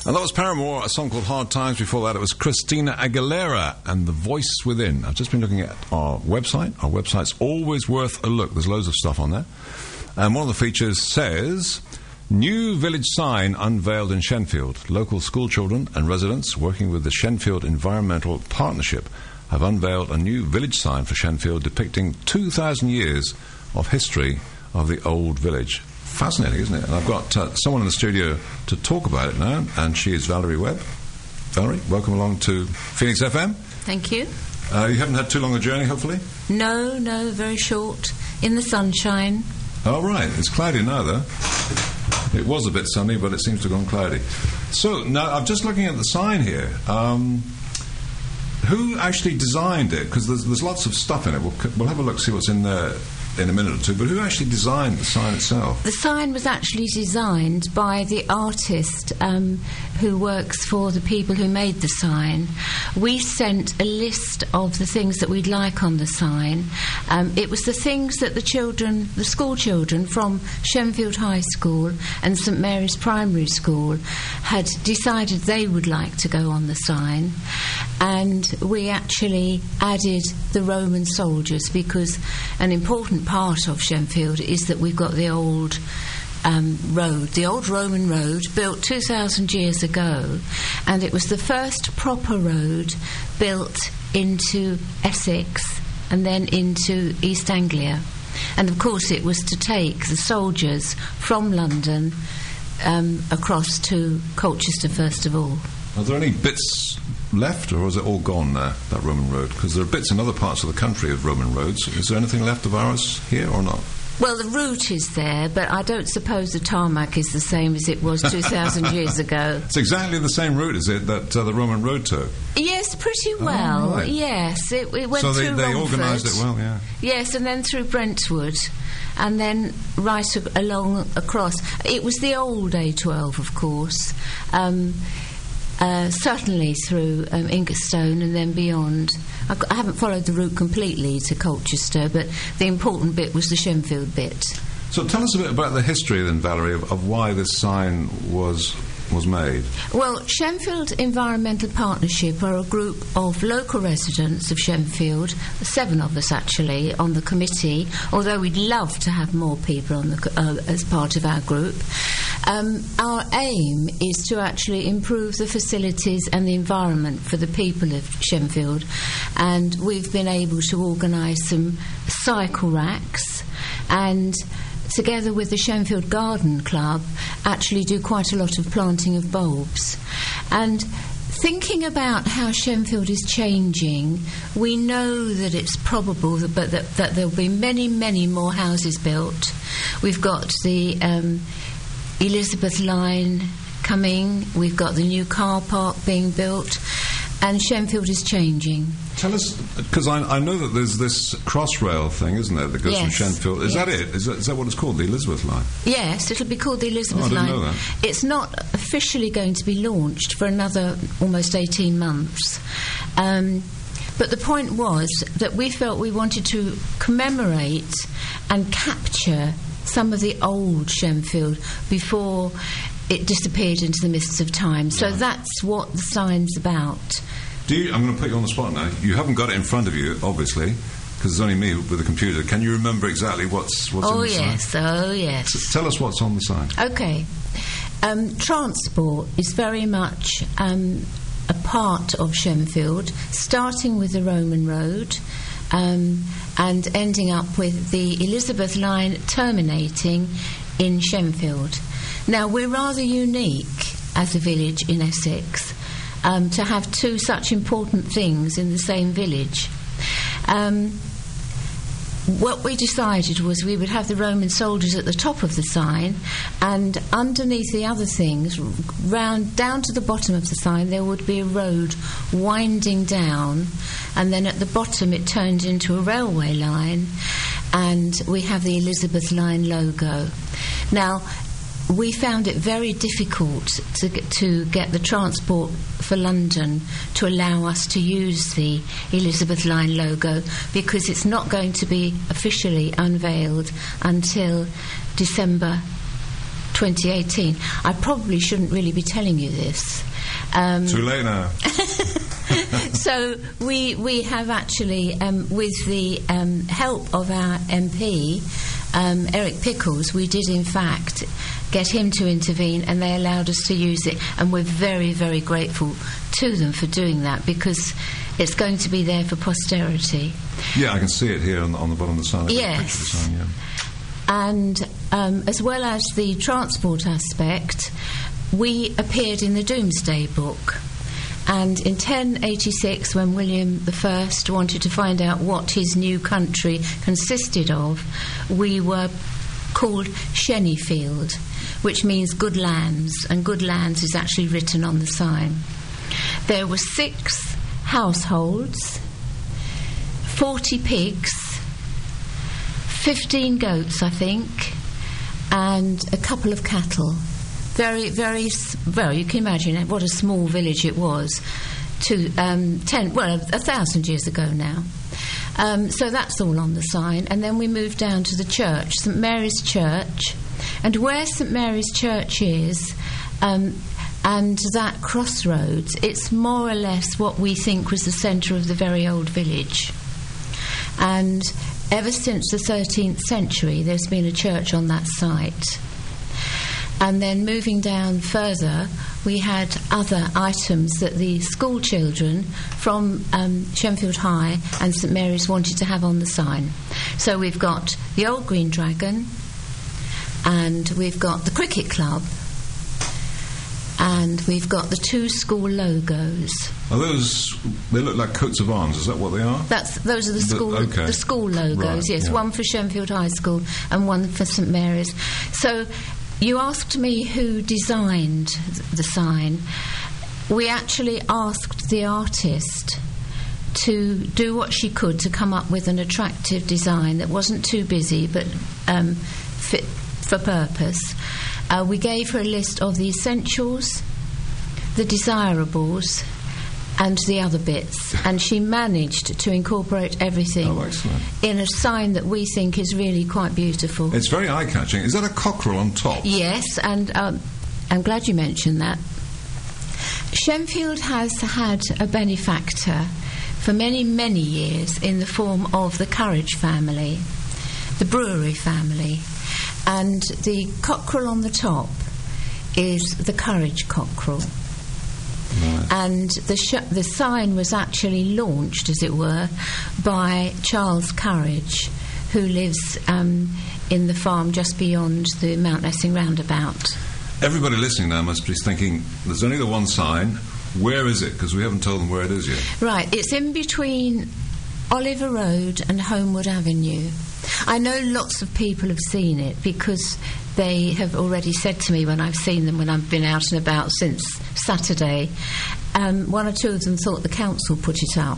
And that was Paramore, a song called Hard Times. Before that, it was Christina Aguilera and The Voice Within. I've just been looking at our website. Our website's always worth a look. There's loads of stuff on there. And one of the features says, new village sign unveiled in Shenfield. Local school children and residents working with the Shenfield Environmental Partnership have unveiled a new village sign for Shenfield depicting 2,000 years of history of the old village. Fascinating, isn't it? And I've got someone in the studio to talk about it now, and she is Valerie Webb. Valerie, welcome along to Phoenix FM. Thank you. You haven't had too long a journey, hopefully? No, very short. In the sunshine. Oh, right. It's cloudy now, though. It was a bit sunny, but it seems to have gone cloudy. So, now, I'm just looking at the sign here. Who actually designed it? Because there's lots of stuff in it. We'll have a look, see what's in there in a minute or two, but who actually designed the sign itself? The sign was actually designed by the artist who works for the people who made the sign. We sent a list of the things that we'd like on the sign. It was the things that the school children from Shenfield High School and St Mary's Primary School had decided they would like to go on the sign. And we actually added the Roman soldiers, because an important part of Shenfield is that we've got the old road, the old Roman road, built 2,000 years ago, and it was the first proper road built into Essex and then into East Anglia. And of course it was to take the soldiers from London across to Colchester first of all. Are there any bits left, or is it all gone now, that Roman road? Because there are bits in other parts of the country of Roman roads. Is there anything left of ours here or not? Well, the route is there, but I don't suppose the tarmac is the same as it was 2,000 years ago. It's exactly the same route, is it, that the Roman road took? Yes, pretty well. Oh, right. Yes, it went so through they Romford. organised it well, yeah. Yes, and then through Brentwood, and then right along across. It was the old A12, of course. Certainly through Ingerstone and then beyond. I haven't followed the route completely to Colchester, but the important bit was the Shenfield bit. So tell us a bit about the history then, Valerie, of why this sign was made. Well, Shenfield Environmental Partnership are a group of local residents of Shenfield, 7 of us actually, on the committee, although we'd love to have more people on as part of our group. Our aim is to actually improve the facilities and the environment for the people of Shenfield, and we've been able to organise some cycle racks, and together with the Shenfield Garden Club, actually do quite a lot of planting of bulbs. And thinking about how Shenfield is changing, we know that it's probable that there'll be many, many more houses built. We've got the Elizabeth line coming, we've got the new car park being built, and Shenfield is changing. Tell us, because I know that there's this Crossrail thing, isn't there, that goes from Shenfield. Is that it? Is that what it's called, the Elizabeth line? Yes, it'll be called the Elizabeth line. I didn't know that. It's not officially going to be launched for another almost 18 months. But the point was that we felt we wanted to commemorate and capture some of the old Shenfield before it disappeared into the mists of time. So that's what the sign's about. I'm going to put you on the spot now. You haven't got it in front of you, obviously, because it's only me with a computer. Can you remember exactly what's in the sign? Oh, yes. So tell us what's on the sign. OK. Transport is very much a part of Shenfield, starting with the Roman Road and ending up with the Elizabeth line terminating in Shenfield. Now, we're rather unique as a village in Essex to have 2 such important things in the same village. What we decided was we would have the Roman soldiers at the top of the sign, and underneath the other things, down to the bottom of the sign, there would be a road winding down, and then at the bottom it turned into a railway line, and we have the Elizabeth line logo. Now, we found it very difficult to get the Transport for London to allow us to use the Elizabeth line logo, because it's not going to be officially unveiled until December 2018. I probably shouldn't really be telling you this. Too late now. So we have actually, with the help of our MP, Eric Pickles, we did in fact get him to intervene, and they allowed us to use it, and we're very, very grateful to them for doing that, because it's going to be there for posterity. Yeah, I can see it here on the bottom of the sign. Yes. The sign, yeah. And as well as the transport aspect, we appeared in the Domesday Book. And in 1086, when William I wanted to find out what his new country consisted of, we were called Shennyfield, which means good lands, and good lands is actually written on the sign. There were 6 households, 40 pigs, 15 goats, I think, and a couple of cattle. Very, very, well, you can imagine what a small village it was 1,000 years ago now. So that's all on the sign. And then we moved down to the church, St Mary's Church. And where St Mary's Church is, and that crossroads, it's more or less what we think was the centre of the very old village. And ever since the 13th century, there's been a church on that site. And then moving down further, we had other items that the school children from Shenfield High and St Mary's wanted to have on the sign. So we've got the Old Green Dragon, and we've got the cricket club, and we've got the 2 school logos. Are those? They look like coats of arms. Is that what they are? Those are the school. Okay. The school logos. Right, yes, yeah. One for Shenfield High School and one for St Mary's. So you asked me who designed the sign. We actually asked the artist to do what she could to come up with an attractive design that wasn't too busy but fit for purpose. We gave her a list of the essentials, the desirables, and the other bits, and she managed to incorporate everything in a sign that we think is really quite beautiful. It's very eye-catching. Is that a cockerel on top? Yes, and I'm glad you mentioned that. Shenfield has had a benefactor for many, many years in the form of the Courage family, the brewery family, and the cockerel on the top is the Courage cockerel. Right. And the sign was actually launched, as it were, by Charles Courage, who lives in the farm just beyond the Mount Essing roundabout. Everybody listening now must be thinking, there's only the one sign. Where is it? Because we haven't told them where it is yet. Right, it's in between Oliver Road and Homewood Avenue. I know lots of people have seen it because they have already said to me when I've seen them, when I've been out and about since Saturday, 1 or 2 of them thought the council put it up.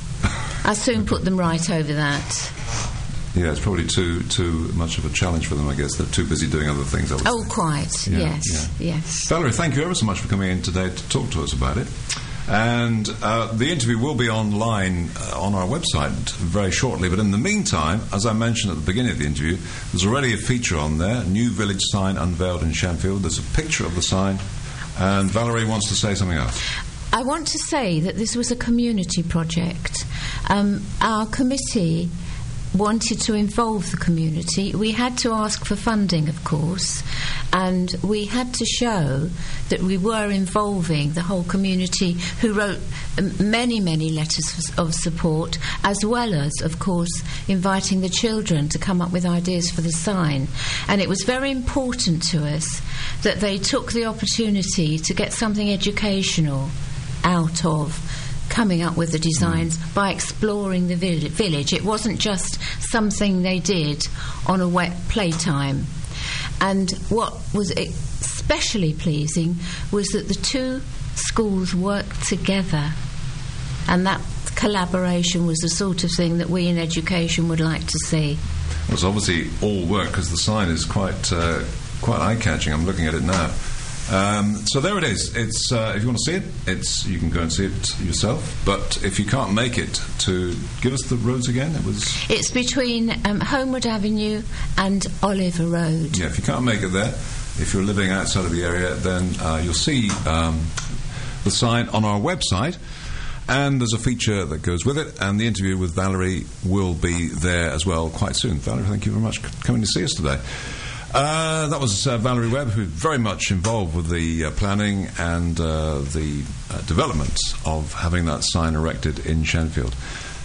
I soon put them right over that. Yeah, it's probably too much of a challenge for them, I guess. They're too busy doing other things, I would Oh, say. quite, Yeah, yes. Valerie, thank you ever so much for coming in today to talk to us about it. And the interview will be online on our website very shortly. But in the meantime, as I mentioned at the beginning of the interview, there's already a feature on there, New Village Sign Unveiled in Shenfield. There's a picture of the sign. And Valerie wants to say something else. I want to say that this was a community project. Our committee wanted to involve the community. We had to ask for funding, of course, and we had to show that we were involving the whole community, who wrote many, many letters of support, as well as, of course, inviting the children to come up with ideas for the sign. And it was very important to us that they took the opportunity to get something educational out of coming up with the designs by exploring the village. It wasn't just something they did on a wet playtime. And what was especially pleasing was that the 2 schools worked together, and that collaboration was the sort of thing that we in education would like to see. Well, it's obviously all work because the sign is quite eye-catching. I'm looking at it now. So there it is. It's if you want to see it, you can go and see it yourself. But if you can't make it, to give us the roads again. It's between Homewood Avenue and Oliver Road. Yeah, if you can't make it there, if you're living outside of the area, then you'll see the sign on our website. And there's a feature that goes with it, and the interview with Valerie will be there as well quite soon. Valerie, thank you very much for coming to see us today. That was Valerie Webb, who's very much involved with the planning and the development of having that sign erected in Shenfield.